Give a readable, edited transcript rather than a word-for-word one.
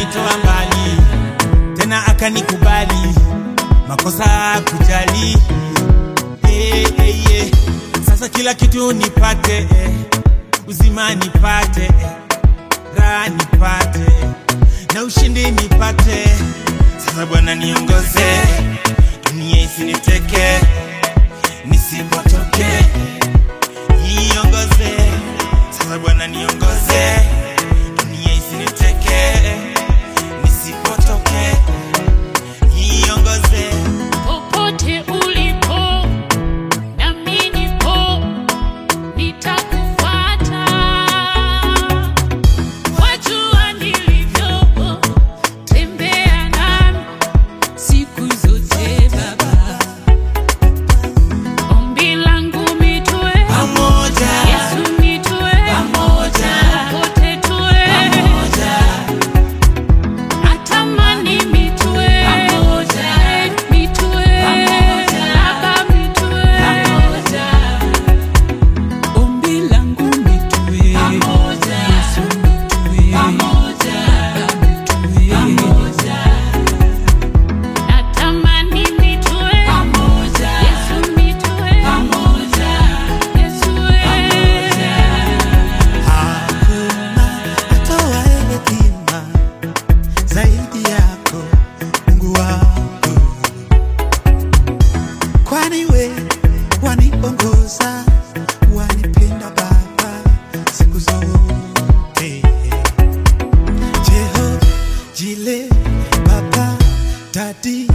alinitoa mbali, tena akanikubali, makosa kujali. Sasa kila kitu nipate, uzima nipate, raha nipate, na ushindi nipate. Sasa Bwana niongoze, dunia isiniteke, nisipotoke. Niongoze, sasa Bwana niongoze, dunia isiniteke, nisipotoke. Niongoze popote ulipo, nami nipo, nitakufuata. Wajua nilivyo, tembea nami siku zote Baba. Ombi langu mitue pamoja, Yesu mitue pamoja, popote tuwe pamoja, natamani mitue pamoja, mitue Baba mitue pamoja, ombi langu mitue pamoja, Yesu mitue pamoja, Baba mitue natamani mitue pamoja, Yesu mitue pamoja, Yesu Hakuna atoaye hekima zaidi yako, Mungu wangu, kwani we waniongoza, wanipenda Baba siku zote. Jehova Jile, Baba Dadi,